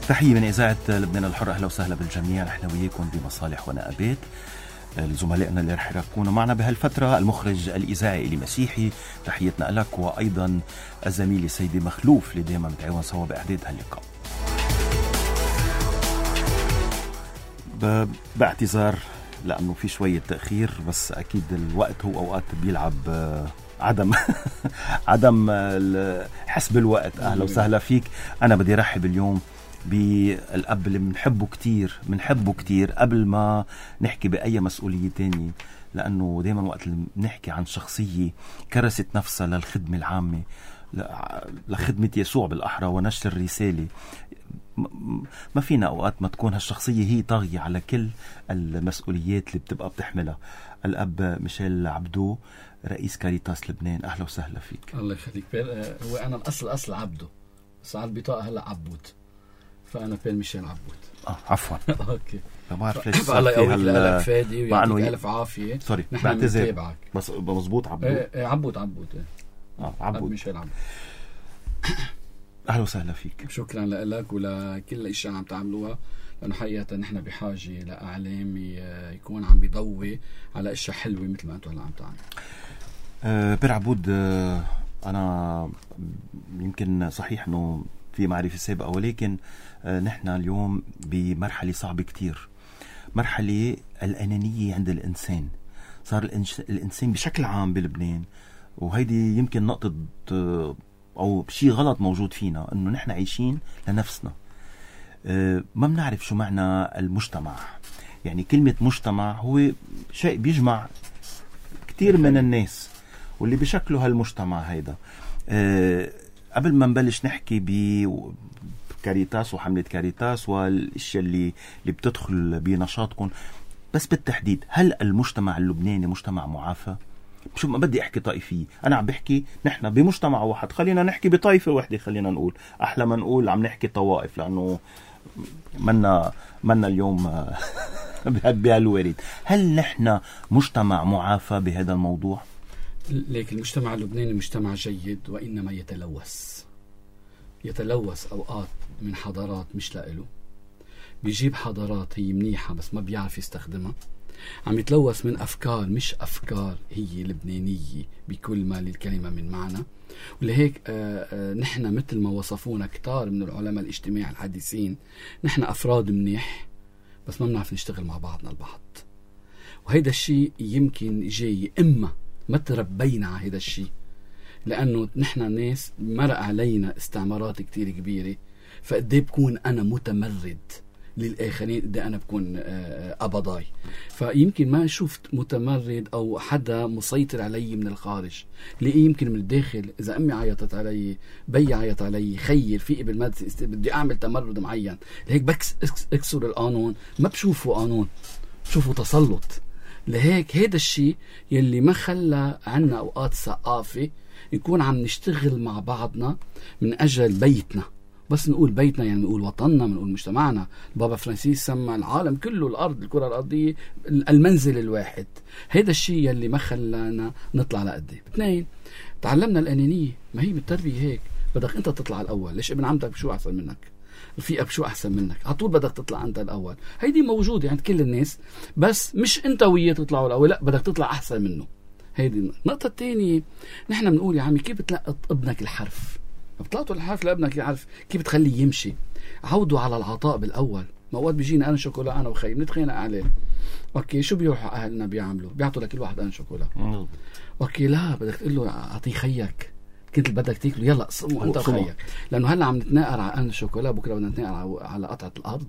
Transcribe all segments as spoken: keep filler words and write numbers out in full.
تحية من إذاعة لبنان الحر، أهلا وسهلا بالجميع. نحن وياكم بمصالح ونقابات. زملائنا اللي رح يكونوا معنا بهالفترة، المخرج الإذاعي إلي مسيحي، تحيتنا لك، وأيضا الزميل سيدي مخلوف اللي دائما متعاون سوا بإعداد هاللقاء. باعتذار لأنه في شوية تأخير، بس أكيد الوقت هو أوقات بيلعب عدم عدم حسب الوقت. أهلا وسهلا فيك. أنا بدي رحب اليوم بالأب اللي بنحبه كتير بنحبه كتير قبل ما نحكي بأي مسؤولية تانية، لأنه دايما وقت اللي بنحكي عن شخصية كرست نفسها للخدمة العامة، لخدمة يسوع بالأحرى ونشر الرسالة، ما فينا أوقات ما تكون هالشخصية هي طاغية على كل المسؤوليات اللي بتبقى بتحملها. الأب ميشيل عبدو، رئيس كاريتاس لبنان، أهلا وسهلا فيك. الله يخليك. هو أنا الأصل أصل عبدو، بس على البطاقة هلأ عبود، فأنا بير ميشيل عبود. آه عفوا. أوكي. ما بعرف ليش الله يقويك لك فادي ويعطيك ألف عافية. سوري بعتذر، بس مزبوط عبدو. إيه إيه عبود عبود إيه. آه عبود ميشيل عبود. أهلا وسهلا فيك. شكرا لك ولكل الأشياء عم تعملوها، لأنه حقيقة نحن بحاجة لأعلام يكون عم بيضوي على أشياء حلوة مثل ما أنتم هلا عم تعملوا. أه بير عبود، أه أنا يمكن صحيح إنه في معرفة سابقة، ولكن أه نحن اليوم بمرحلة صعبة كتير، مرحلة الأنانية عند الإنسان. صار الإنسان بشكل عام بلبنان، وهيدي يمكن نقطة أه أو شيء غلط موجود فينا، إنه نحن عايشين لنفسنا. أه ما بنعرف شو معنى المجتمع. يعني كلمة مجتمع هو شيء بيجمع كتير من الناس، واللي بشكله هالمجتمع هيدا. أه قبل ما نبلش نحكي بكاريتاس وحملة كاريتاس والاشياء اللي اللي بتدخل بنشاطكم، بس بالتحديد، هل المجتمع اللبناني مجتمع معافى؟ شو ما بدي احكي طائفية، انا عم بحكي نحن بمجتمع واحد، خلينا نحكي بطائفة واحدة، خلينا نقول احلى ما نقول عم نحكي طوائف، لانه منا منا اليوم بهالوارد. هل نحن مجتمع معافى بهذا الموضوع؟ لكن المجتمع اللبناني مجتمع جيد، وإنما يتلوث يتلوث أوقات من حضارات مش لإله، بيجيب حضارات هي منيحة بس ما بيعرف يستخدمها، عم يتلوث من أفكار مش أفكار هي لبنانية بكل ما للكلمة من معنى. ولهيك آآ آآ نحن مثل ما وصفونا كتار من العلماء الاجتماع الحديثين، نحن أفراد منيح بس ما بنعرف نشتغل مع بعضنا البعض. وهيدا الشيء يمكن جاي إما ما تربينا على هيدا الشيء، لأنه نحن ناس مرق علينا استعمارات كتير كبيرة، فقدي بكون أنا متمرد للآخرين، قدي أنا بكون أبضاي. فيمكن ما شفت متمرد أو حدا مسيطر علي من الخارج، لقي يمكن من الداخل. إذا أمي عيطت علي، بي عيط علي، خير في قبل ما بدي أعمل تمرد معين، لهيك بكس اكسر القانون، ما بشوفه قانون، بشوفه تسلط. لهيك هيدا الشيء يلي ما خلى عنا أوقات ثقافة يكون عم نشتغل مع بعضنا من أجل بيتنا. بس نقول بيتنا يعني نقول وطننا، نقول مجتمعنا. بابا فرانسيس سمى العالم كله، الأرض، الكرة الأرضية، المنزل الواحد. هيدا الشيء يلي ما خلانا نطلع لقدام. اثنين، تعلمنا الأنانية. ما هي بالتربية هيك، بدك أنت تطلع الأول. ليش ابن عمتك بشو أحسن منك؟ رفيقك بشو أحسن منك؟ عطول بدك تطلع أنت الأول. هيدي موجودة عند كل الناس، بس مش أنت وياه تطلعوا الأول، لا بدك تطلع أحسن منه. هيدي النقطة الثانية. نحن بنقول يا عمي كيف بتلقط ابنك الحرف؟ بطلعتوا الحرف لابنك يعرف كيف تخليه يمشي. عودوا على العطاء بالأول. ما وقت بيجينا أنا شوكولا أنا وخي بنتخانق عليه، أوكي شو بيروحوا أهلنا بيعملوا؟ بيعطوا لكل واحد أنا شوكولا. أوكي لا، بدك تقول له أعطيه خيك، كنت بدك تاكله يلا صموا أنت وخيك، لأنه هلا عم نتناقر على أنا الشوكولا، بكرة بدنا نتناقر على قطعة الأرض.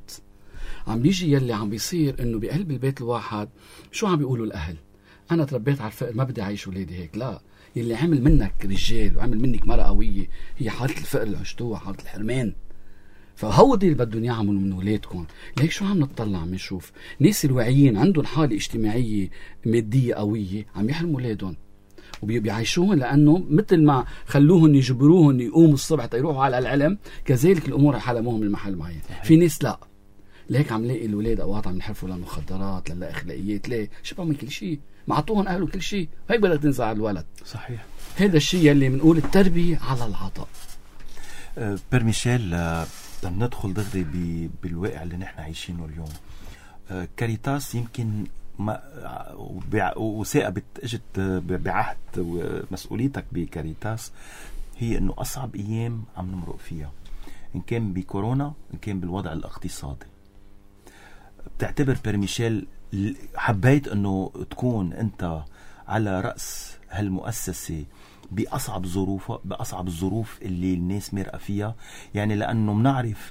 عم بيجي يلي عم بيصير إنه بقلب البيت الواحد شو عم بيقولوا الأهل؟ أنا تربيت على الفقر، ما بدي أعيش ولادي هيك. لا، يلي عمل منك رجال وعمل منك مرأة قوية هي حالة الفقر اللي عشتوها، حالة الحرمان. فهودي اللي بدهم يعملوا من ولادكم. ليك شو عم نطلع عم نشوف ناس الواعيين عندهم حالة اجتماعية مادية قوية عم يحرموا ولادهم وبيعيشوهم، لأنه مثل ما خلوهم يجبروهم يقوموا الصبح يروحوا على العلم، كذلك الأمور حلموهم المحل معين. في ناس لا، ليك عم لاقي الولاد أوقات عم ينحرفوا للمخدرات، للا أخلاقيات. ليه؟ شبعوا من كل شيء، معطوهم أهلهم كل شيء، هيك بدك تنسى على الولد. صحيح. هذا الشيء اللي بنقول التربية على العطاء. أه بير ميشيل، أه ندخل دغري بالواقع اللي نحن عايشينه اليوم. آه كاريتاس يمكن ما وثائبت اجت بعهد مسؤوليتك بكاريتاس هي انه اصعب ايام عم نمرق فيها، ان كان بكورونا ان كان بالوضع الاقتصادي. بتعتبر بير ميشيل حبيت انه تكون انت على رأس هالمؤسسة بأصعب ظروفها، بأصعب الظروف اللي الناس مرقة فيها، يعني لأنه منعرف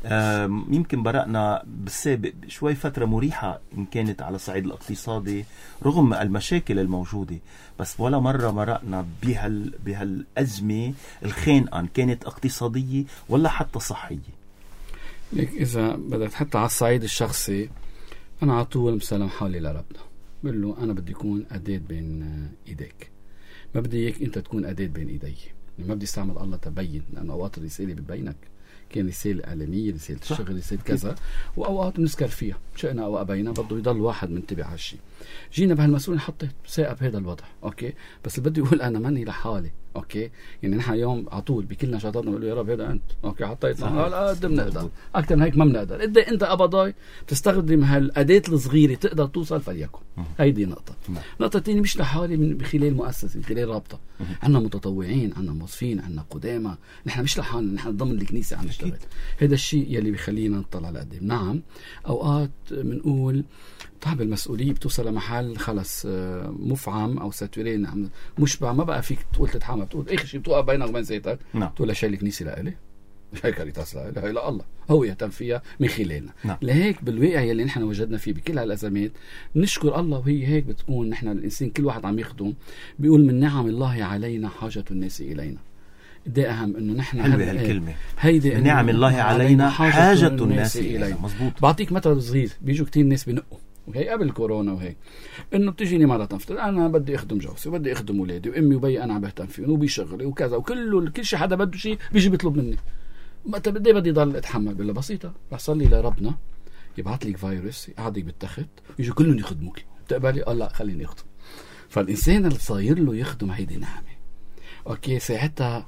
يمكن برقنا بالسابق شوي فترة مريحة إن كانت على الصعيد الاقتصادي رغم المشاكل الموجودة، بس ولا مرة مرقنا بهال بهالأزمة الخانقة إن كانت اقتصادية ولا حتى صحية. لك إذا بدأت حتى على الصعيد الشخصي، أنا على طول مسلم حالي لربنا، بقول له أنا بدي أكون أداة بين إيديك، ما بدي إياك أنت تكون أداة بين إيدي، ما بدي استعمل الله تبين، لأن أوقات الرسالة بتبينك، كان رسالة إعلامية، رسالة الشغل، رسالة كذا، وأوقات بنسكر فيها شئنا أو أبينا، بده يضل واحد منتبه على الشيء. جينا بهالمسؤول حطيت ثائب هذا الوضع، أوكي، بس اللي بدي أقول أنا ماني لحالي، أوكي، يعني نحن اليوم على طول بكل نشاطاتنا بنقول يا رب هذا أنت، أوكي، حطيتنا هلا قد بنقدر، أكثر من هيك ما بنقدر، إذا أنت أبضاي تستخدم هالأداة الصغيرة تقدر توصل فليكن، هيدي نقطة. نقطة تانية مش لحالي من بخلال مؤسسة، من خلال رابطة، عندنا متطوعين، عندنا موظفين، عندنا قدامى، نحن مش لحالنا، نحن ضمن الكنيسة عم نشتغل. هذا الشيء يلي بيخلينا نطلع لقدام. نعم أوقات بنقول طيب المسؤولية بتوصل لمحل خلص مفعم أو ساتورين مشبع، ما بقى فيك تقول تتحمل، بتقول إيش شيء بتوقف بينك وبين ذاتك، تقول لا شيء الكنيسة لإلي، هي كاريتاس لإلي، هي لا الله هو يهتم فيها من خلالنا. نعم. لهيك بالواقع يلي نحن وجدنا فيه بكل هالأزمات نشكر الله، وهي هيك بتكون نحن الإنسان كل واحد عم يخدم بيقول من نعم الله علينا حاجة الناس إلينا. ده أهم إنه نحن حلوة هالكلمة، هيدي نعم الله علينا حاجة الناس إلينا. مزبوط. بعطيك مثل صغير، بيجوا كتير ناس بنقوا وهي قبل كورونا وهيك، انه بتجيني مرة تنفتر انا بدي اخدم جوزي وبدي اخدم اولادي وامي وبي انا عم بهتم فيهم وبشغلي وكذا وكله كل شيء حدا بده شيء بيجي بيطلب مني، متى بدي بدي ضل اتحمل؟ بلا بسيطه رح صلي لربنا يبعث لك فيروس يقعدك بالتخت ويجوا كلهم يخدموك، بتقبلي؟ قال لا خليني اخدم. فالانسان اللي صاير له يخدم هيدي نعمه، اوكي، ساعتها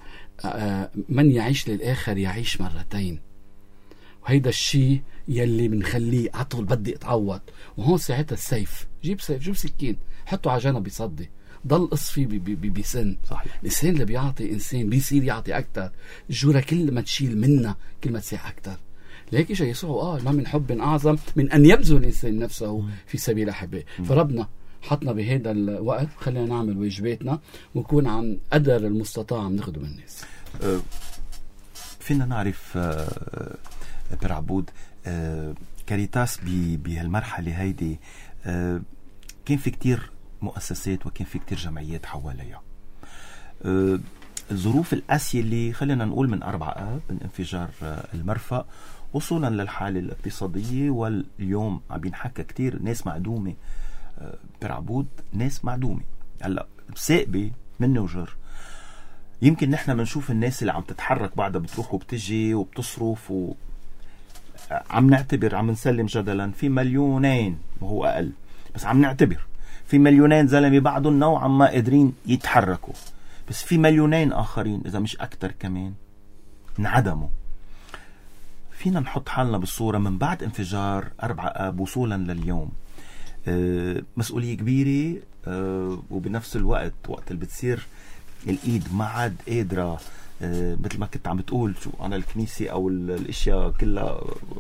من يعيش للاخر يعيش مرتين، وهيدا الشيء يلي بنخليه عطول بدي اتعوض. وهون ساعتها السيف، جيب سيف، جيب سكين، حطه على جنب يصدي، ضل قص فيه بي بي بيسن. صحيح. الانسان اللي بيعطي انسان بيصير يعطي اكثر، الجوره كل ما تشيل منا كل ما تسيح اكثر. لهيك اجى يسوع قال ما من حب اعظم من ان يبذل الانسان نفسه في سبيل احبائه. فربنا حطنا بهذا الوقت خلينا نعمل واجباتنا ونكون عن قدر المستطاع عم نخدم الناس. أه فينا نعرف أه بير عبود أه كاريتاس بهالمرحلة هيدي أه كان في كتير مؤسسات وكان في كتير جمعيات حواليها. أه الظروف القاسية اللي خلينا نقول من أربعة آب من انفجار أه المرفأ وصولا للحالة الاقتصادية، واليوم عم بينحكى كتير ناس معدومة. أه بير عبود ناس معدومة هلا سائبة من وجر. يمكن نحن بنشوف الناس اللي عم تتحرك بعدها بتروح وبتجي وبتصرف و عم نعتبر عم نسلم جدلا في مليونين وهو أقل، بس عم نعتبر في مليونين زلمة بعضهم نوعا ما قادرين يتحركوا، بس في مليونين آخرين إذا مش أكتر كمان انعدموا. فينا نحط حالنا بالصورة من بعد انفجار أربعة آب وصولا لليوم. أه مسؤولية كبيرة، أه وبنفس الوقت وقت اللي بتصير الإيد ما عاد قادرة أه مثل ما كنت عم بتقول شو أنا الكنيسة أو الأشياء كلها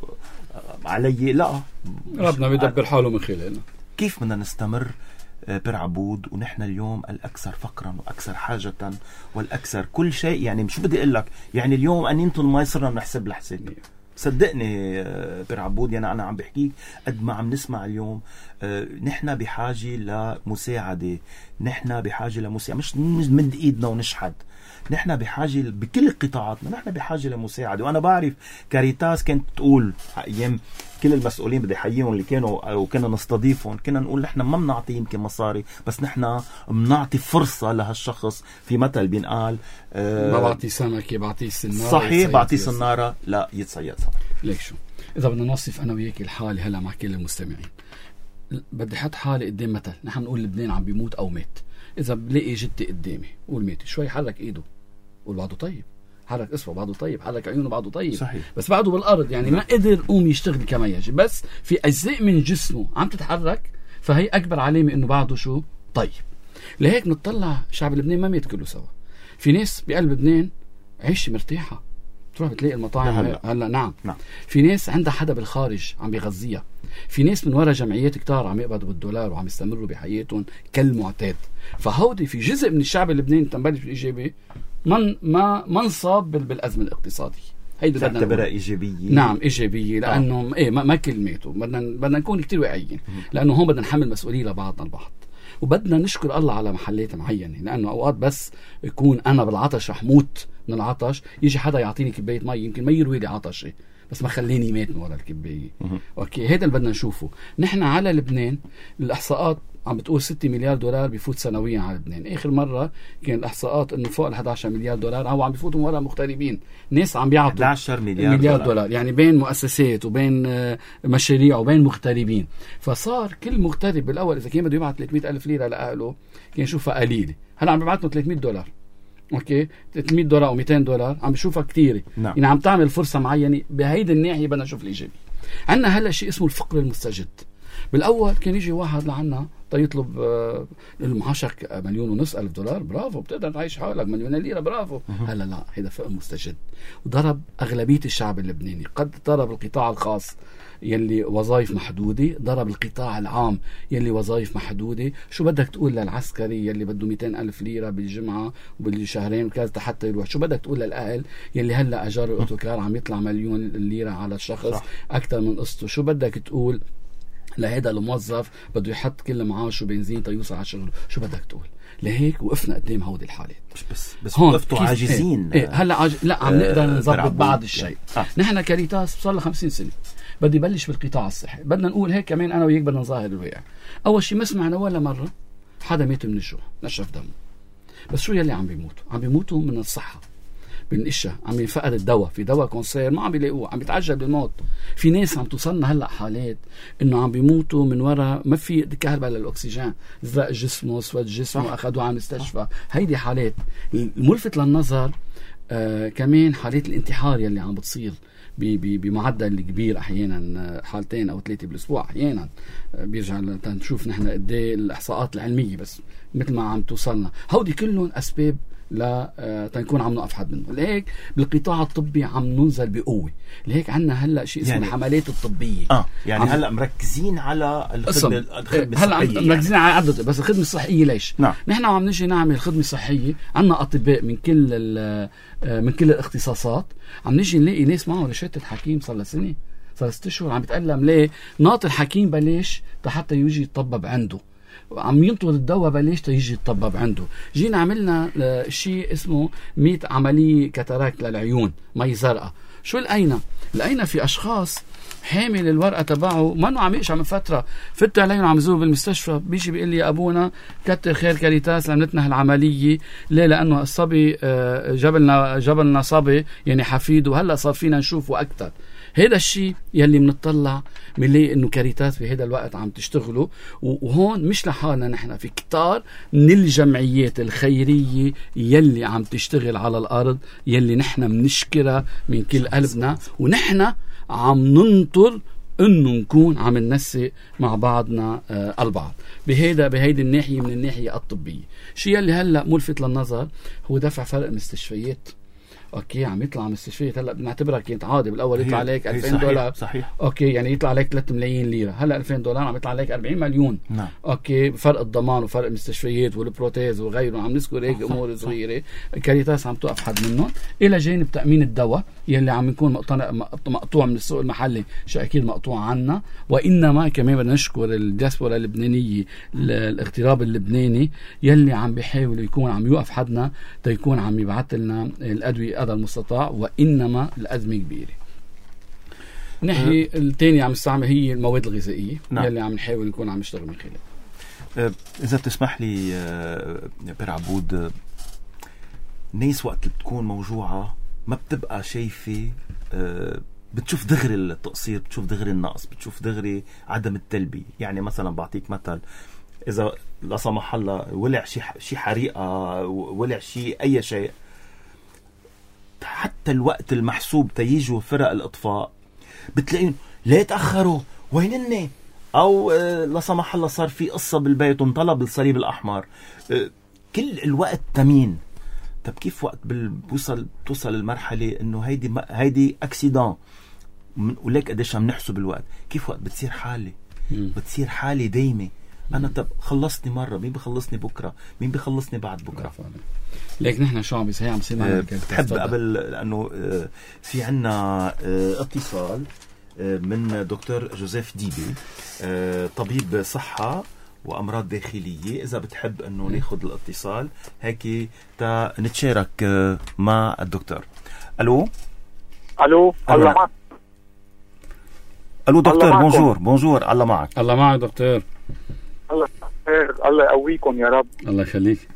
علي، لا ربنا بيدبر حاله من خلالنا. كيف بدنا نستمر بير عبود ونحن اليوم الأكثر فقرا وأكثر حاجة والأكثر كل شيء؟ يعني شو بدي أقول لك، يعني اليوم أن ينطل ما يصيرنا نحسب لحساب. صدقني بير عبود، يعني أنا عم بحكيك قد ما عم نسمع اليوم أه نحن بحاجة لمساعدة، نحن بحاجة لمساعدة، مش نمد إيدنا ونشحد، نحن بحاجة بكل قطاعاتنا، نحن بحاجة لمساعدة. وأنا بعرف كاريتاس كانت تقول أيام كل المسؤولين بدي حييهم اللي كانوا وكنا نستضيفهم، كنا نقول نحن ما بنعطي يمكن مصاري، بس نحن بنعطي فرصة لهالشخص. في مثل بينقال أه ما بعطي سمكة بعطي سنارة. صحيح، بعطي سنارة لا يتصيد سمك. ليك شو إذا بدنا نوصف أنا وياك الحالة هلا مع كل المستمعين، بدي حط حالي قدام مثل، نحن نقول لبنان عم بيموت أو مات. إذا بلاقي جدي قدامي قول ماتي، شوي حرك إيده قول بعده طيب، حرك اصبعه بعده طيب، حرك عيونه بعده طيب، صحيح. بس بعده بالارض يعني ما قدر يقوم يشتغل كما يجب، بس في اجزاء من جسمه عم تتحرك، فهي اكبر علامه انه بعده شو طيب. لهيك نطلع شعب لبنان ما ميتكلوا سوا. في ناس بقلب لبنان عيش مرتاحه، تروح بتلاقي المطاعم هلا, هلا نعم. نعم في ناس عندها حدا بالخارج عم بيغذيها، في ناس من وراء جمعيات كتار عم يقبضوا بالدولار وعم يستمروا بحياتهم كالمعتاد. فهودي في جزء من الشعب اللبناني تنبلش بالايجابي من ما منصاب بالازمه الاقتصاديه، هيدي بدنا تعتبرها ايجابيه. نعم ايجابيه لانه آه. ايه ما, ما كلماته، بدنا بدنا نكون كتير واعيين، لانه هون بدنا نحمل مسؤوليه لبعضنا البعض، وبدنا نشكر الله على محلات معينه، لانه اوقات بس يكون انا بالعطش رح موت من العطش، يجي حدا يعطيني كبايه مي يمكن ما يروي لي عطشي بس ما خليني مات من ورا الكبايه. اوكي هذا اللي بدنا نشوفه. نحن على لبنان الاحصاءات عم بتقول ستة مليار دولار بيفوت سنويا على لبنان، اخر مره كان الاحصاءات انه فوق ال أحد عشر مليار دولار، هو عم بيفوتوا من وراء مغتربين، ناس عم بيعطوا أحد عشر مليار, مليار دولار. دولار يعني بين مؤسسات وبين مشاريع وبين مغتربين. فصار كل مغترب بالاول اذا كان بده يبعث ثلاثمئة ألف ليره لاهله كان يشوفها قليله، هلا عم بيبعث له ثلاثمئة دولار. اوكي ثلاثمئة دولار او مئتين دولار عم بشوفها كثيره. نعم. يعني عم تعمل فرصه معينه بهيدي الناحيه. بدنا نشوف الايجابي. عندنا هلا شيء اسمه الفقر المستجد. بالاول كان يجي واحد لعنا يطلب آه المعاشك مليون ونص الف دولار، برافو بتقدر تعيش حالك، مليون ليره برافو. هلا لا، هذا فقر مستجد وضرب اغلبيه الشعب اللبناني. قد ضرب القطاع الخاص يلي وظائف محدوده، ضرب القطاع العام يلي وظائف محدوده. شو بدك تقول للعسكري يلي بده مئتين ألف ليره بالجمعه وبالشهرين وكذا حتى يروح؟ شو بدك تقول للاهل يلي هلا اجار الاوتوكار عم يطلع مليون ليره على الشخص؟ صح. اكثر من قسطه. شو بدك تقول لهذا الموظف بده يحط كل معاشه بنزين تيوصل على شغله؟ شو بدك تقول؟ لهيك وقفنا قدام هودي الحالات. بس بس وقفتوا عاجزين. ايه, إيه هلا عاج... لا عم نقدر آه نظبط بعض الشيء. آه. نحن كاريتاس صار لنا خمسين سنه، بدي بلش بالقطاع الصحي. بدنا نقول هيك كمان انا وياك بدنا نظاهر الواقع. اول شيء ما سمعنا ولا مره حدا مات من الجوع نشف دمه، بس شو يلي عم بيموتوا؟ عم بيموتوا من الصحه، بنقشها، عم ينفقد الدواء، في دواء كونسير ما عم بيلاقوه، عم بيتعجل بالموت. في ناس عم توصلنا هلا حالات انه عم بيموتوا من وراء ما في كهرباء للاكسجين، زرق جسمه اسود جسمه اخذوه على المستشفى. هيدي حالات. الملفت للنظر آه كمان حالات الانتحار يلي عم بتصير بمعدل كبير، احيانا حالتين او ثلاثه بالاسبوع، احيانا بيرجع نشوف نحن قد ايه الاحصاءات العلميه بس مثل ما عم توصلنا. هودي كلهم اسباب لا تنكون عم نقف حد منه. لهيك بالقطاع الطبي عم ننزل بقوه. لهيك عندنا هلا شيء اسمه يعني الحملات الطبيه. اه يعني هلا مركزين على الخدمه الخدمه هلا الصحيه. مركزين يعني على عدد، بس الخدمه الصحيه ليش؟ نعم. نحن عم نجي نعمل خدمه صحيه، عندنا اطباء من كل من كل الاختصاصات، عم نجي نلاقي ناس معهم رشاده الحكيم صار لها سنه، صار ست اشهر عم بتألم. ليه؟ ناطر حكيم بلاش حتى يجي يطبب عنده، عم ينطر الدواء بلاش تيجي يتطبب عنده. جينا عملنا شيء اسمه مئة عملية كاتاراكت للعيون، مي زرقاء. شو لقينا؟ لقينا في أشخاص حامل الورقة تبعه ما عم يقشع من فترة، فت عليهم عم يزور بالمستشفى، بيجي بيقول لي يا أبونا كتر خير كاريتاس عملتنا هالعملية. ليه؟ لأنه الصبي جبلنا جبلنا صبي يعني حفيد، وهلأ صار فينا نشوفه أكتر. هذا الشيء يلي منطلع منلاقي انه كاريتاس بهذا الوقت عم تشتغلوا. وهون مش لحالنا، نحن في كتار من الجمعيات الخيرية يلي عم تشتغل على الارض، يلي نحن منشكرها من كل قلبنا، ونحن عم ننطر انه نكون عم ننسق مع بعضنا آه البعض بهيدا بهيدي الناحية من الناحية الطبية. شيء يلي هلا ملفت للنظر هو دفع فرق مستشفيات. اوكي عم يطلع مستشفيات هلا بنعتبرها كانت عادي، بالاول يطلع عليك ألفين دولار. صحيح. اوكي يعني يطلع عليك ثلاثة ملايين ليره، هلا ألفين دولار عم يطلع عليك أربعين مليون. نعم. اوكي فرق الضمان وفرق المستشفيات والبروتيز وغيره، عم نذكر هيك امور صغيره. كاريتاس عم توقف حد منهم، الى جانب تامين الدواء يلي عم يكون مقطوع من السوق المحلي، شيء اكيد مقطوع عنا. وانما كمان بدنا نشكر الدياسبورا اللبنانيه، الاغتراب اللبناني يلي عم بيحاول يكون عم يوقف حدنا تيكون عم يبعث لنا الادويه قدر المستطاع. وانما الازمه كبيره. الناحيه الثانيه عم نستعمل هي المواد الغذائيه. نعم. يلي عم نحاول نكون عم نشتغل من خلالها. اذا بتسمح لي بير عبود، ناس وقت بتكون موجوعه ما بتبقى شايفه، بتشوف دغري التقصير، بتشوف دغري النقص، بتشوف دغري عدم التلبية. يعني مثلا بعطيك مثل، اذا لا سمح الله ولع شيء شيء حريقه، ولع شيء اي شيء، حتى الوقت المحسوب تيجوا فرق الإطفاء بتلاقين لا يتأخروا وينني، أو لا سمح الله صار في قصة بالبيت وانطلب الصليب الأحمر، كل الوقت تمين. طب كيف وقت بوصل توصل المرحلة إنه هيدي هيدي أكسيدان وليك قديش عم نحسب الوقت، كيف وقت بتصير حالة بتصير حالة دايمة. أنا طب خلصني مرة، مين بخلصني بكرة، مين بخلصني بعد بكرة. ليك نحن شو عم بيصير عم بيصير بحب قبل لأنه في عنا اتصال من دكتور جوزيف ديبي طبيب صحة وأمراض داخلية. إذا بتحب أنه ناخد الاتصال هيك تا نتشارك مع الدكتور. ألو ألو الله معك. ألو دكتور بونجور. بونجور الله معك. الله معك دكتور. الله خير، الله يقويكم يا رب. الله يخليك.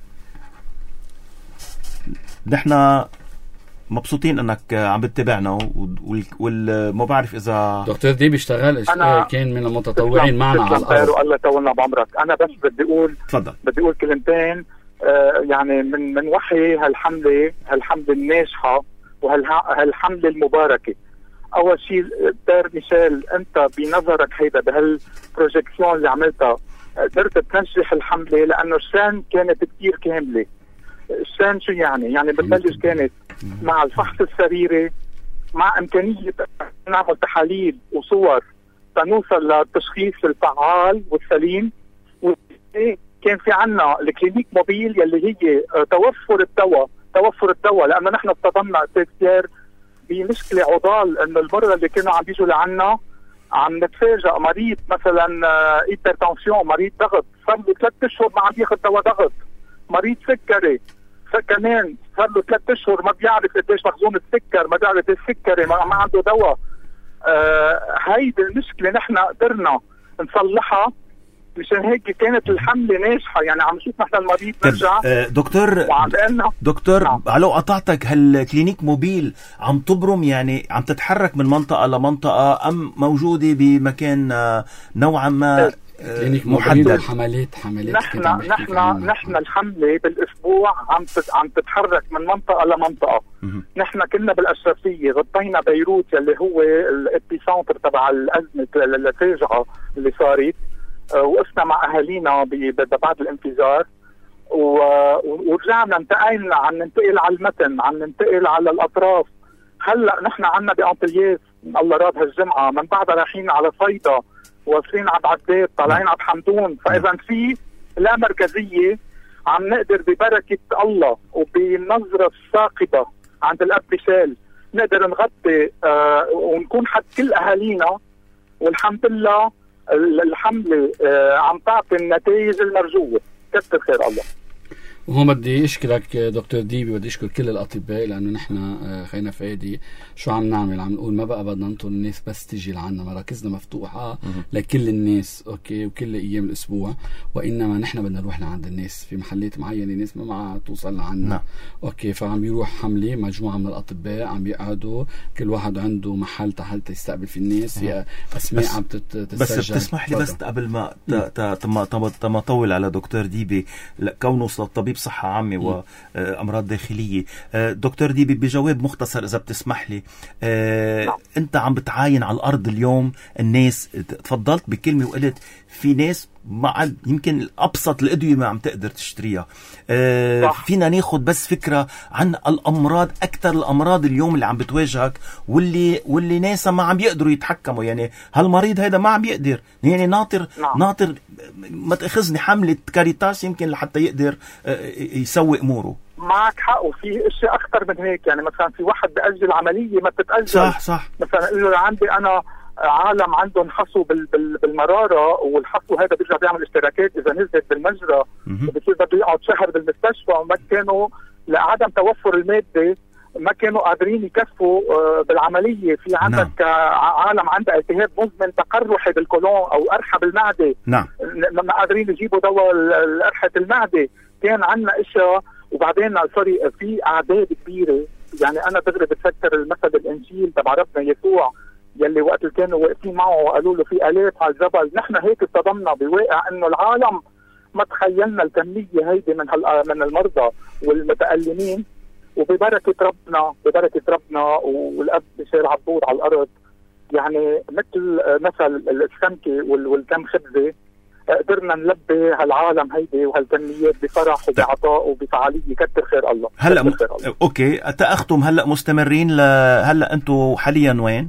نحن مبسوطين انك عم بتتابعنا، وما بعرف اذا دكتور دي بيشتغل كان من المتطوعين معنا على الارض. الله يطولنا بعمرك. انا بس بدي اقول تفضل. بدي اقول كلمتين آه يعني من من وحي هالحمله هالحمله الناجحه وهالحمله المباركه. اول شيء دكتور ميشيل، انت بنظرك هيدا بهالبروجيكسيون اللي عملتها قدرت تنجح الحمله، لانه الشان كانت كثير كامله. الشان شو يعني؟ يعني بتبلش كانت مع الفحص السريري، مع إمكانية نعمل تحاليل وصور تنوصل للتشخيص الفعال والسليم. وكان في عنا الكلينيك موبيل يلي هي توفر الدواء توفر الدواء لأنه نحن اصطدمنا تذكير بمشكلة عضال، إنه المرضى اللي كانوا عم بيجوا لعنا عم نتفاجأ مريض مثلا هايبرتنسيون، مريض ضغط صار له ثلاث أشهر ما عم بياخذ دواء ضغط، مريض سكري كمان صار له ثلاث اشهر ما بيعرف قديش مخزون السكر، ما بيعرف قديش السكري، ما, ما عنده دواء. آه هيدي المشكله نحن قدرنا نصلحها، مشان هيك كانت الحمله ناجحه. يعني عم نشوف نحن المريض نرجع. آه دكتور دكتور نعم. علو قطعتك، هالكلينيك موبيل عم تبرم، يعني عم تتحرك من منطقه لمنطقه ام موجوده بمكان آه نوعا ما كلينيك محدد؟ حملات حملات نحن نحن نحن الحمله بالاسبوع عم عم تتحرك من منطقه لمنطقه. نحن كنا بالاشرفيه، غطينا بيروت اللي هو الابيسنتر تبع الازمه الفاجعه اللي صارت، وقفنا مع اهالينا بعد الانفجار، ورجعنا انتقلنا عم ننتقل على المتن، عم ننتقل على الاطراف. هلا نحن عنا بانطلياس الله راد هالجمعه، من بعدها رايحين على صيدا، واصلين على عداد، طالعين على حمدون. فاذا في لا مركزيه عم نقدر ببركه الله وبالنظره الثاقبه عند الاب ميشيل نقدر نغطي آه ونكون حد كل اهالينا. والحمد لله الحمله آه عم تعطي النتائج المرجوه. كثر خير الله. وهون بدي اشكرك دكتور ديبي، بدي اشكر كل الاطباء، لانه نحن خينا فادي شو عم نعمل؟ عم نقول ما بقى بدنا ننطر الناس بس تيجي لعنا، مراكزنا مفتوحه لكل الناس اوكي وكل ايام الاسبوع، وانما نحن بدنا نروح لعند الناس في محلات معينه، ناس ما معها توصل لعنا اوكي. فعم بيروح حمله مجموعه من الاطباء عم بيقعدوا، كل واحد عنده محل تحت يستقبل في الناس. هي اسماء عم تتسجل. بس بتسمح لي بس قبل ما ما طول على دكتور ديبي، كونه طبيب صحة عامة وأمراض داخلية، دكتور ديبي بجواب مختصر إذا بتسمح لي، أنت عم بتعاين على الأرض اليوم الناس، تفضلت بكلمة وقلت في ناس مع يمكن الأبسط الأدوية ما عم تقدر تشتريها. فينا ناخد بس فكرة عن الأمراض، أكثر الأمراض اليوم اللي عم بتواجهك واللي واللي ناس ما عم يقدروا يتحكموا. يعني هالمريض هيدا ما عم يقدر، يعني ناطر نعم. ناطر ما تأخذني حملة كاريتاس يمكن لحتى يقدر يسوي أموره. معك حق، وفي اشياء اكثر من هيك. يعني مثلا في واحد بأجل عملية ما تتأجل. صح صح. مثلا إذا عندي أنا عالم عندهم حصوا بالمرارة، والحصو هذا بيرجع بيعمل اشتراكات إذا نزلت بالمجرى، وبصير بده يقعد شهر بالمستشفى، وما كانوا لعدم توفر المادة ما كانوا قادرين يكفوا بالعملية. في عندك نعم. عالم عندها التهاب مزمن تقرحي بالكولون أو قرحة بالمعدة، نعم. ما قادرين يجيبوا دواء لقرحة المعدة. كان عندنا اشياء. وبعدين سوري في أعداد كبيرة. يعني أنا دغري بتفكر المثل الإنجيل تبع ربنا يسوع يلي وقت اللي كانوا واقفين معه وقالوا له في آلاف على الجبل. نحن هيك اصطدمنا بواقع انه العالم ما تخيلنا الكمية هيدي من من المرضى والمتألمين. وببركه ربنا ببركه ربنا والاب ميشيل عبود على الارض، يعني مثل مثل السمكه والكم خبزه قدرنا نلبي هالعالم هيدي وهالكميات بفرح وبعطاء وبفعاليه. كتر خير الله. هلا م... خير الله. اوكي تاختم هلا مستمرين ل... هلا انتم حاليا وين؟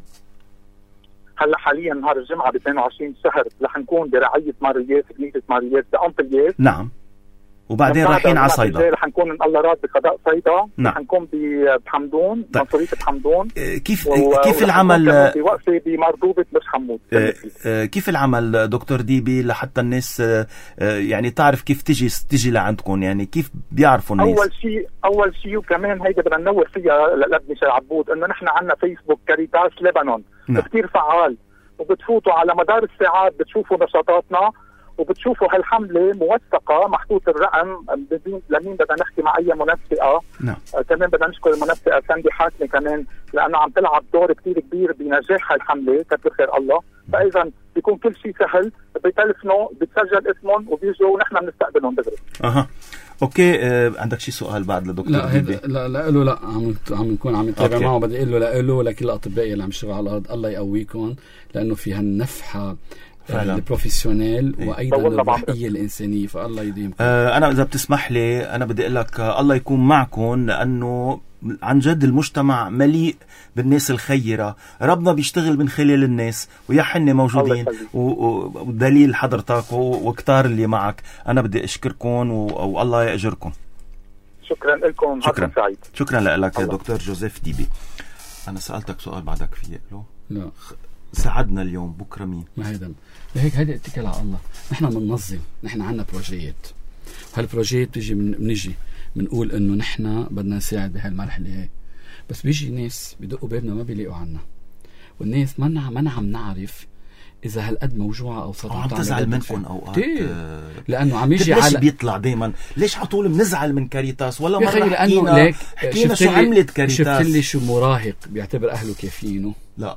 هلا حاليا نهار الجمعه ب اثنين وعشرين شهر رح نكون برعايه مارياس كنيسه مارياس بأنطلياس. نعم. وبعدين رايحين على صيدا. رح نكون ان الله راد بقضاء صيدا. نعم. رح نكون بحمدون طيب. منصوريه بحمدون. كيف و... كيف العمل بوقفه بمرضوبه مش حمود. كيف العمل دكتور ديبي لحتى الناس يعني تعرف كيف تجي تجي لعندكم، يعني كيف بيعرفوا الناس؟ اول شيء اول شيء وكمان هيدا بدنا ننور فيها للاب ميشيل عبود انه نحن عندنا فيسبوك كاريتاس لبنان. نعم. كثير فعال وبتفوتوا على مدار الساعات بتشوفوا نشاطاتنا وبتشوفوا هالحملة موثقة محطوط الرقم لمين بدنا نحكي مع أي منسقة. نعم. آه كمان بدنا نشكر المنسقة ساندي حاكمي كمان لأنها عم تلعب دور كتير كبير بنجاح هالحملة. كتر خير الله. فإذا بيكون كل شيء سهل، بيتلفنوا بتسجل اسمهم وبيجوا ونحن بنستقبلهم دغري. أها اوكي. آه، عندك شي سؤال بعد لدكتور لا ديبي؟ لا لا له لا عم عم نكون عم نتابع معه. بدي اقول له لا له ولكل الاطباء اللي عم يشتغلوا على الارض الله يقويكم لانه في هالنفحه البروفيسيونيل إيه. وايضا الروحيه الانسانيه فالله يديمكم. آه انا اذا بتسمح لي انا بدي اقول لك آه الله يكون معكم لانه عن جد المجتمع مليء بالناس الخيرة. ربنا بيشتغل من خلال الناس ويا حني موجودين ودليل حضرتك وكتار اللي معك. أنا بدي أشكركم والله يأجركم. شكرا لكم. شكرا سعيد. شكرا لك دكتور جوزيف ديبي. أنا سألتك سؤال بعدك فيه له لا ساعدنا اليوم بكرة مين؟ ما هيدا لهيك هيدا اتكل على الله. نحن بننظم، نحن عنا بروجيات وهالبروجيات بتجي من بنجي بنقول انه نحن بدنا نساعد بهالمرحله هي، بس بيجي ناس بدقوا بابنا ما بيلاقوا عنا، والناس ما نعم ما نعم نعرف اذا هالقد موجوعه او صارت عم تزعل منكم اوقات آه لانه عم يجي على بيطلع دائما ليش على طول بنزعل من كاريتاس ولا مره لانه ليك حكينا شو عملت كاريتاس. شفت لي شو مراهق بيعتبر اهله كافيينه. لا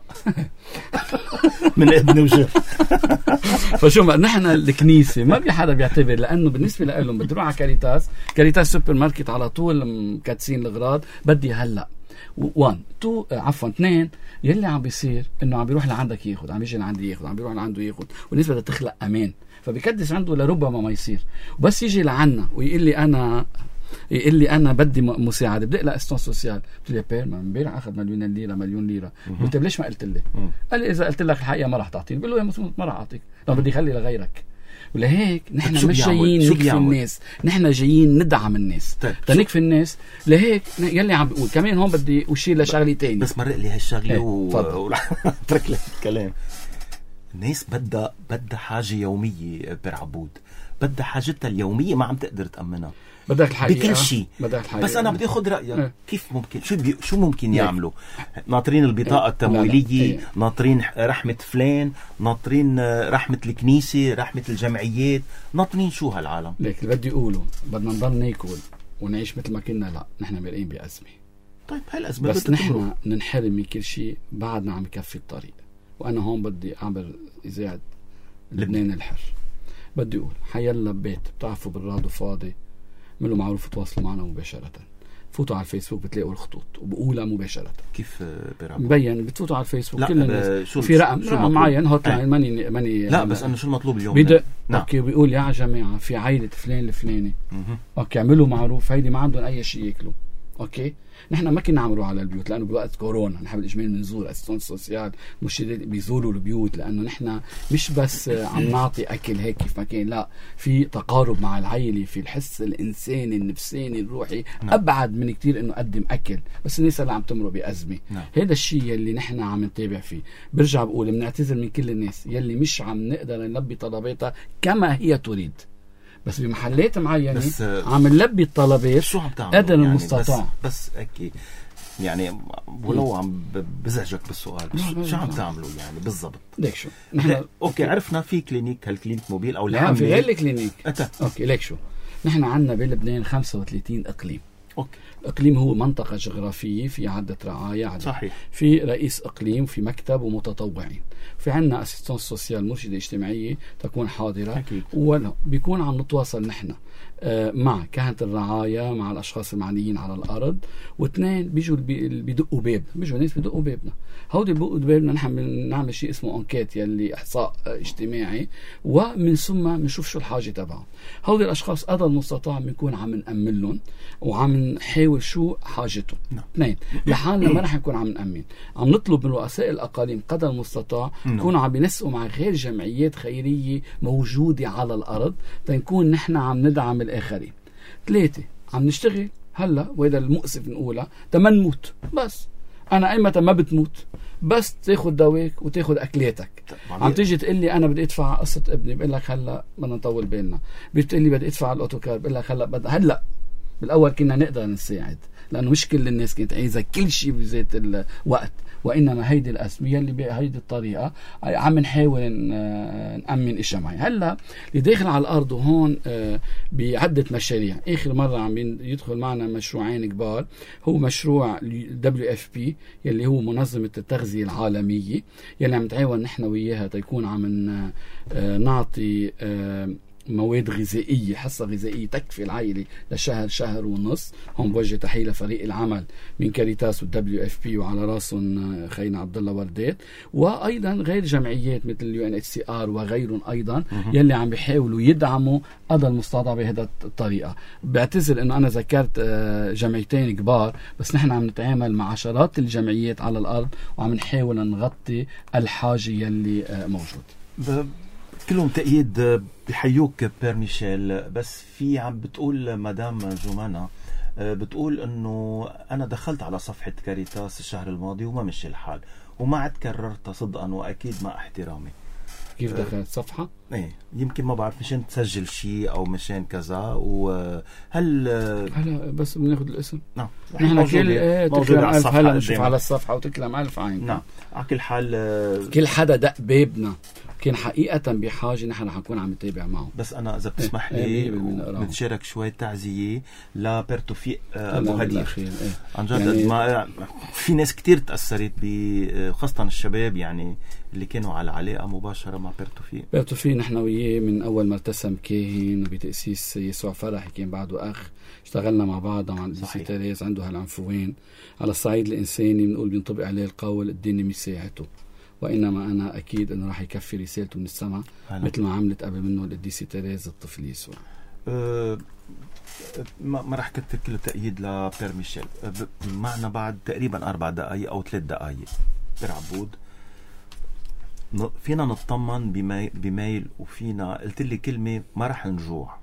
من ابن وجه. فشو ما نحن الكنيسه ما في حدا بيعتبر لانه بالنسبه لهم بدي اروح على كاريتاس كاريتاس سوبر ماركت على طول مكاتسين الاغراض بدي هلا وان تو عفوا اثنين يلي عم بيصير انه عم بيروح لعندك ياخذ عم يجي لعندي ياخذ عم بيروح لعنده ياخذ والنسبه بدها تخلق امان فبيكدس عنده لربما ما يصير وبس يجي لعنا ويقول لي انا يقول لي انا بدي مساعده بدي اقلق استون سوسيال قلت له يا بير ما امبارح اخذ مليون ليره مليون ليره قلت له ليش ما قلت لي؟ قال لي اذا قلت لك الحقيقه ما راح تعطيني. بقول له يا مسعود ما راح اعطيك لو بدي خلي لغيرك. ولهيك نحن مش جايين نكفي الناس نحن جايين ندعم الناس تنكفي الناس. لهيك يلي عم بقول كمان هون بدي اشير لشغله تاني بس مرق لي هالشغله وراح اترك لك الكلام. الناس بدها بدها حاجه يوميه برعبود بدها حاجتها اليوميه ما عم تقدر تامنها بدك الحقيقه بكل شيء. بس انا بدي اخذ رايك اه. كيف ممكن شو بي... شو ممكن يعملوا؟ ناطرين البطاقه التمويليه لا لا. ناطرين رحمه فلان ناطرين رحمه الكنيسه رحمه الجمعيات ناطرين شو هالعالم؟ ليك بدي اقوله بدنا نضل ناكل ونعيش مثل ما كنا. لا نحن مرقين بازمه. طيب هالازمه بس نحن ننحرم من كل شيء بعدنا عم يكفي الطريق. وانا هون بدي اعمل اذاعه لبنان الحر. بدي اقول حيلا بيت بتعرفوا بالرادو فاضي عملوا معروف تواصلوا معنا مباشرة. فوتوا على الفيسبوك بتلاقوا الخطوط وبقولها مباشرة. كيف برعب؟ مبين بتفوتوا على الفيسبوك كل الناس شو في رقم رقم معين هوت لاين ماني ماني لا بس انه شو المطلوب اليوم؟ بدأ نعم. اوكي بيقول يا جماعة في عائلة فلان الفلاني اوكي عملوا معروف هيدي ما عندهم اي شيء ياكلوا. اوكي نحن ما كنا نعملوا على البيوت لانه بوقت كورونا نحن بالاجمال بنزور اسيستون سوسيال مرشدين بيزوروا البيوت لانه نحن مش بس عم نعطي اكل هيك كيف ما كان لا في تقارب مع العائله في الحس الانساني النفساني الروحي نعم. ابعد من كتير انه اقدم اكل بس الناس اللي عم تمروا بازمه نعم. هذا الشيء اللي نحن عم نتابع فيه. برجع بقول بنعتذر من كل الناس يلي مش عم نقدر نلبي طلباتها كما هي تريد بس بمحلات معينه بس عم نلبي الطلبات شو عم تعمل قدر يعني المستطاع. بس بس اكيد يعني ولو عم بزعجك بالسؤال شو عم تعملوا يعني بالضبط؟ ليك شو نحن اوكي عرفنا في كلينيك هالكلينيك موبيل او لا في غير الكلينيك أتا. اوكي ليك شو نحن عندنا بلبنان خمسة وثلاثين اقليم. اوكي اقليم هو منطقه جغرافيه في عده رعايه عدد. صحيح. في رئيس اقليم في مكتب ومتطوعين في عندنا اسيستون سوسيال مرشده اجتماعيه تكون حاضره أكيد. ولا بيكون عم نتواصل نحن مع كهنة الرعاية، مع الأشخاص المعنيين على الأرض. واثنين بيجوا اللي بيدقوا بيبنا، بيجوا ناس بيدقوا بيبنا. هودي بيدقوا بيبنا نحن بنعمل شيء اسمه أنكيت، يلي إحصاء اجتماعي، ومن ثم بنشوف شو الحاجة تبعهم. هودي الأشخاص قدر المستطاع بنكون عم نأمن لهم وعم نحاول شو حاجتهم. اثنين لحالنا ما رح نكون عم نأمن، عم نطلب من رؤساء الأقاليم قدر المستطاع يكونوا عم بينسقوا مع غير جمعيات خيرية موجودة على الأرض تنكون نحن عم ندعم الآخرين. ثلاثة عم نشتغل هلا، وهذا المؤسف نقولها، تمن موت. بس أنا أيمتى ما بتموت، بس تاخد دواك وتاخد أكلاتك. عم تيجي تقول لي أنا بدي أدفع قصة ابني، بقول لك هلا بدنا نطول بالنا. بتقول لي بدي أدفع الأوتوكار، بقول لك هلا بدنا هلا. بالأول كنا نقدر نساعد، لأنه مش كل الناس كانت عايزة كل شيء بذات الوقت، وإنما هيدي الأسمية اللي بهيدي الطريقة عم نحاول نأمن إشياء معي. هلا اللي داخل على الأرض وهون بعدة مشاريع. آخر مرة عم يدخل معنا مشروعين كبار، هو مشروع دبليو إف بي يلي هو منظمة التغذية العالمية، يلي عم نتعاون نحن وياها تيكون عم نعطي مواد غذائية، حصة غذائية تكفي العائلة لشهر شهر ونص. هم بوجه تحية لفريق العمل من كاريتاس والدبليو اف بي وعلى راسهم خينا عبد الله وردات، وايضا غير جمعيات مثل اليو ان اتش سي ار وغيرهم ايضا يلي عم بيحاولوا يدعموا قضى المستضعف بهذا الطريقة. بعتذر انه انا ذكرت جمعيتين كبار، بس نحن عم نتعامل مع عشرات الجمعيات على الارض وعم نحاول نغطي الحاجة يلي موجود. كلهم تأييد، بحيوك بير ميشيل. بس في عم بتقول مدام جمانة، بتقول انه انا دخلت على صفحة كاريتاس الشهر الماضي وما مشي الحال، وما عاد كررتها صدقا واكيد مع احترامي. كيف دخلت صفحة؟ ايه يمكن ما بعرف، مشان تسجل شيء او مشان كذا. وهل هلا بس بناخذ الاسم؟ نعم نحن كل ايه تكلم ألف هلا بنشوف على الصفحة وتكلم ألف عين. نعم على كل حال كل حدا دق بابنا كان حقيقة بحاجة نحن رح نكون عم نتابع معه. بس أنا إذا بتسمح لي بنشارك شوي تعزية لبرتوفيق أبو هدير. إيه. عن جد يعني ما في ناس كتير تأثرت خاصة الشباب يعني اللي كانوا على علاقة مباشرة مع بيرتوفيق. بيرتوفيق نحن وياه من أول ما ارتسم كاهن وبتأسيس يسوع فرحي كان بعده أخ، اشتغلنا مع بعض مع الديسي تيريز. عنده هالعنفوين على الصعيد الإنساني بنقول بينطبق عليه القول الدين مش ساعته، وإنما أنا أكيد أنه راح يكفي رسالته من السماء مثل ما عملت قبل منه القديسة تيريز الطفل يسوع. أه ما راح كتر كل تأييد لبير ميشيل. معنا بعد تقريبا أربع دقايق أو ثلاث دقايق. بير عبود، فينا نطمن بميل وفينا قلت لي كلمة ما راح نجوع،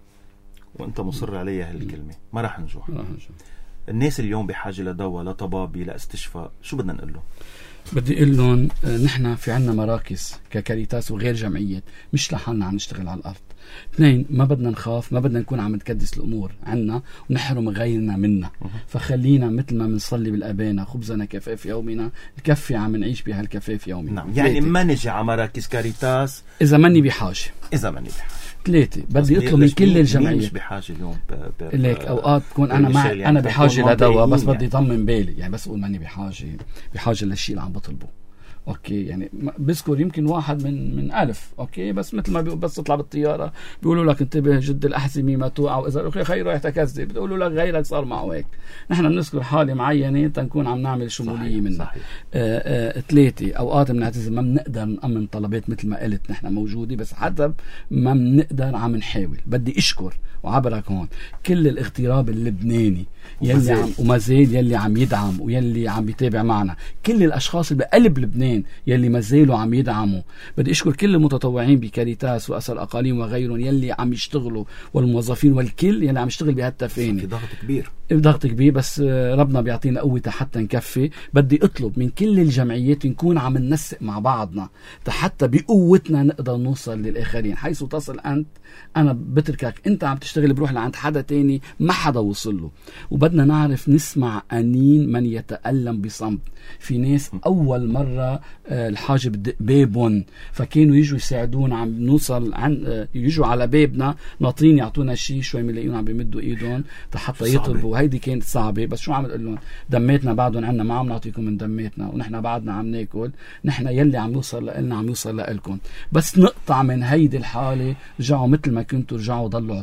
وأنت مصر عليها هالكلمة، ما راح نجوع. الناس اليوم بحاجة لدواء، لطبابي، لاستشفاء، شو بدنا نقول له؟ بدي اقول لهم نحن في عنا مراكز ككاريتاس وغير جمعيات، مش لحالنا عم نشتغل على الارض. اثنين ما بدنا نخاف، ما بدنا نكون عم نكدس الامور عنا ونحرم غيرنا منا. فخلينا مثل ما بنصلي بالابانا خبزنا كفاف يومنا، نكفي عم نعيش بهالكفاف يومنا. نعم. يعني ما نجي على مراكز كاريتاس اذا ماني بحاجه. اذا ماني بحاجه. ثلاثة بدي اطلب من كل الجمعيات. مش بحاجه اليوم ليك اوقات بكون انا مع يعني انا بحاجه لدواء، بس بدي اطمن بالي يعني، بس اقول ماني بحاجه بحاجه للشيء اللي عم بطلبه. اوكي يعني بذكر يمكن واحد من من ألف. اوكي بس مثل ما بس تطلع بالطياره بيقولوا لك انتبه جد الاحزمه ما توقع، واذا خير رايح تكذب بتقولوا لك غيرك صار معه هيك. نحن بنذكر حاله معينه تنكون عم نعمل شموليه منها. ثلاثه اوقات بنعتذر ما بنقدر نامن طلبات مثل ما قلت نحن موجوده، بس حسب ما بنقدر عم نحاول. بدي اشكر وعبرك هون كل الاغتراب اللبناني يلي عم وما زال يلي عم يدعم ويلي عم يتابع معنا، كل الاشخاص اللي بقلب لبنان يلي ما زالوا عم يدعموا. بدي اشكر كل المتطوعين بكاريتاس واسر الاقاليم وغيرهم يلي عم يشتغلوا، والموظفين والكل يلي عم يشتغل بهالتفاني. في ضغط كبير ضغط كبير، بس ربنا بيعطينا قوة حتى نكفي. بدي اطلب من كل الجمعيات نكون عم ننسق مع بعضنا حتى بقوتنا نقدر نوصل للآخرين. حيث تصل أنت أنا بتركك، أنت عم تشتغل بروح لعند حدا تاني ما حدا وصل له. وبدنا نعرف نسمع أنين من يتألم بصمت. في ناس أول مرة الحاجة بدق بابهم فكانوا يجوا يساعدون، عم نوصل عن يجوا على بابنا ناطرين يعطونا شيء، شوي بنلاقيهم عم بيمدوا ايدهم حتى يطلبوا. هيدي كانت صعبة، بس شو عم نقول لهم؟ دميتنا بعدهم عنا، ما عم نعطيكم من دميتنا، ونحن بعدنا عم ناكل. نحن يلي عم يوصل لنا عم يوصل لكم، بس نقطع من هيدي الحالة. رجعوا مثل ما كنتوا، رجعوا ضلوا عطوه.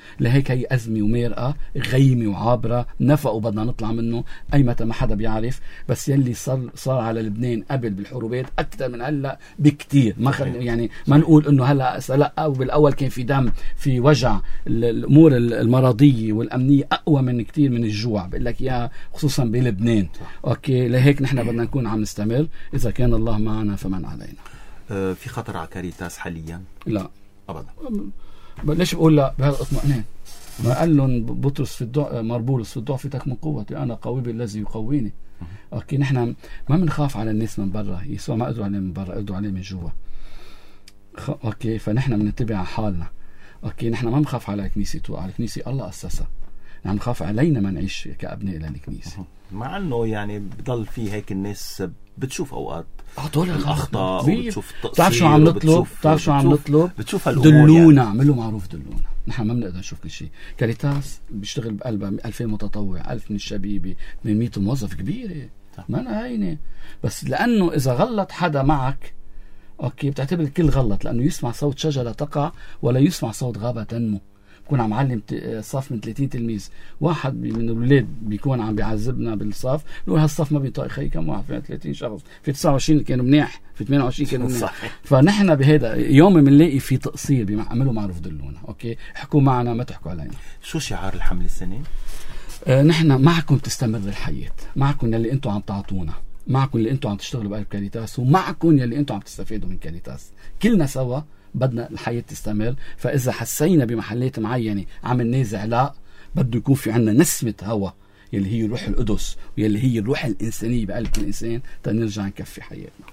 لهيك هي أزمة ومرأة غيمة وعابرة، نفق وبدنا نطلع منه أي متى ما حدا بيعرف. بس يلي صار صار على لبنان قبل بالحروبات أكثر من هلا بكتير. ما خل... يعني ما نقول إنه هلا لا، وبالأول كان في دم، في وجع، الأمور المرضية والأمنية أقوى من كتير من الجوع، بقول لك إياها خصوصا بلبنان. أوكي، لهيك نحن بدنا نكون عم نستمر. إذا كان الله معنا فمن علينا. أه في خطر على كاريتاس حاليا؟ لا أبدا. ليش بقول لا؟ بهذا اطمئنان. ما قال لهم بطرس في الضع... مربولس في ضعفتك من قوتي، أنا قوي بالذي يقويني. أوكي، نحن ما بنخاف على الناس من برا. يسوع ما قدروا عليه من برا، قدروا عليه من جوا. خ... أوكي، فنحن بنتبع حالنا. أوكي، نحن ما بنخاف على الكنيسة توقع، على الكنيسة الله أسسها. نحن بنخاف علينا ما نعيش كأبناء للكنيسة. مع أنه يعني بضل في هيك الناس بتشوف أوقات هدول الأخطاء وبتشوف التقصير. بتعرف شو عم نطلب؟ بتعرف شو عم نطلب؟ بتشوف هالأمور. دلونا، يعني. عملوا معروف، دلونا. نحن ما بنقدر نشوف كل شيء. كاريتاس بيشتغل بقلبها ألفين متطوع، ألف من الشبيبة، ثمانمية موظف، كبيرة ما أنا هينة. بس لأنه إذا غلط حدا معك، أوكي، بتعتبر الكل غلط، لأنه يسمع صوت شجرة تقع ولا يسمع صوت غابة تنمو. بكون عم علم صف من ثلاثين تلميذ، واحد من الأولاد بيكون عم بيعذبنا بالصف، نقول هالصف ما بيطاق. خي كم واحد؟ في ثلاثين شخص، في تسعة وعشرين كانوا منيح، في ثمانية وعشرين كانوا منيح. فنحن بهذا يوم بنلاقي في تقصير، بيعملوا معروف دلونا. أوكي، احكوا معنا ما تحكوا علينا. شو شعار الحملة السنة؟ آه نحن معكم تستمر الحياة، معكم اللي انتم عم تعطونا، معكم اللي انتم عم تشتغلوا بقلب كاريتاس، ومعكم يلي انتم عم تستفيدوا من كاريتاس. كلنا سوا بدنا الحياة تستمر. فإذا حسينا بمحلات معينة عم ننازع، لا، بده يكون في عنا نسمة هوا يلي هي الروح القدس، ويلي هي الروح الإنسانية بقلب الإنسان، تنرجع نكفي حياتنا.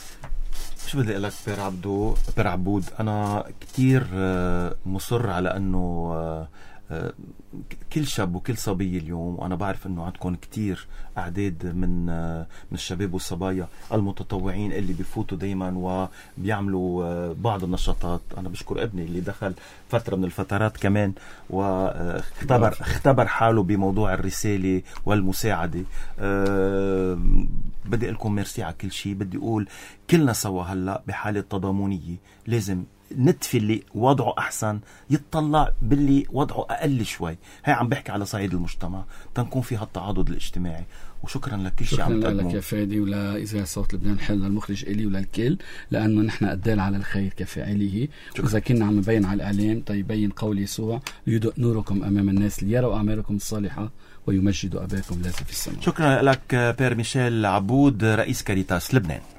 شو بدي أقول لك بير عبدو بير عبود، أنا كتير مصر على أنه كل شاب وكل صبية اليوم، وأنا بعرف أنه عندكم كتير أعداد من من الشباب والصبايا المتطوعين اللي بيفوتوا دايما وبيعملوا بعض النشاطات. أنا بشكر ابني اللي دخل فترة من الفترات كمان واختبر اختبر حاله بموضوع الرسالة والمساعدة. أه بدي أقول لكم ميرسي على كل شيء. بدي أقول كلنا سوا هلأ بحالة تضامنية، لازم نتفي اللي وضعه أحسن يتطلع باللي وضعه أقل شوي. هاي عم بحكي على صعيد المجتمع تنكون فيها التعاضد الاجتماعي. وشكرا لكل شيء عم تقدمه. شكرا لك يا فادي، ولا صوت لبنان حل للمخرج إلي وللكل، لأنه نحن قدال على الخير كفاعله. وإذا كنا عم نبين على الإعلام طيبين قول يسوع، ليضئ نوركم أمام الناس ليروا أعمالكم الصالحة ويمجدوا أباكم الذي في السماء. شكرا لك بير ميشيل عبود، رئيس كاريتاس لبنان.